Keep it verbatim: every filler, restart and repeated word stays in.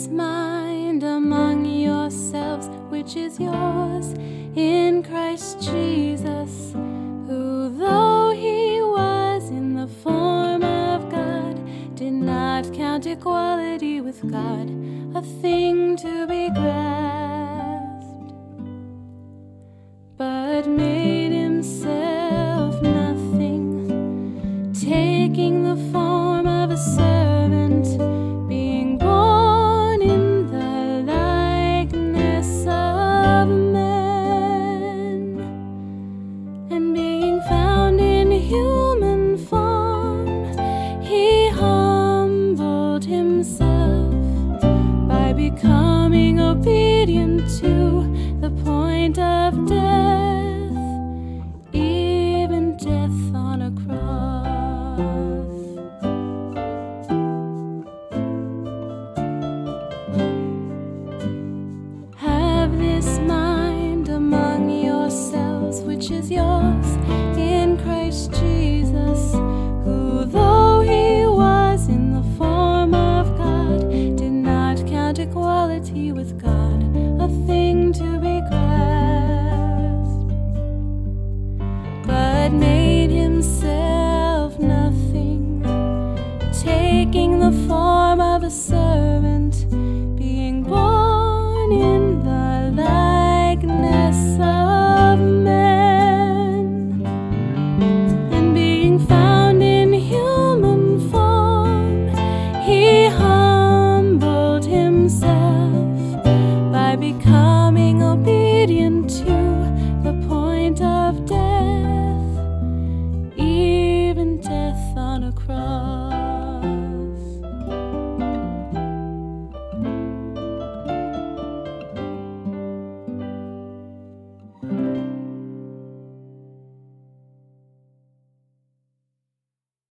this mind among yourselves, which is yours in Christ Jesus, who, though he was in the form of God, did not count equality with God a thing to be grasped, but made himself nothing, taking the form of a servant, being born in the likeness of men, and being found in human form, he humbled himself by becoming obedient to the point of death, even death on a cross. Have this mind among yourselves, which is yours in Christ Jesus, who, though he was in the form of God, did not count equality with God a thing to be grasped, but made himself nothing, taking the form of a servant,